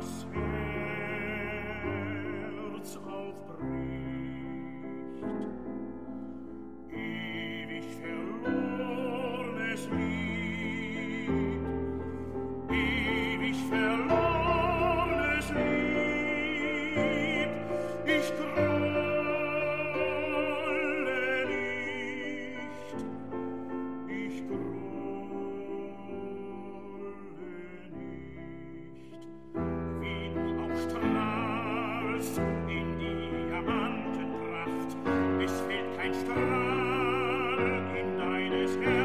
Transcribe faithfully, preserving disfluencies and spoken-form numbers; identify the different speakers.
Speaker 1: das Herz aufbricht. Ewig verlornes Lied, ewig verlornes Lied, ich grolle nicht, ich grolle nicht, wie du auch strahlst in Diamantenpracht, es fällt kein Strahl in deines Herzens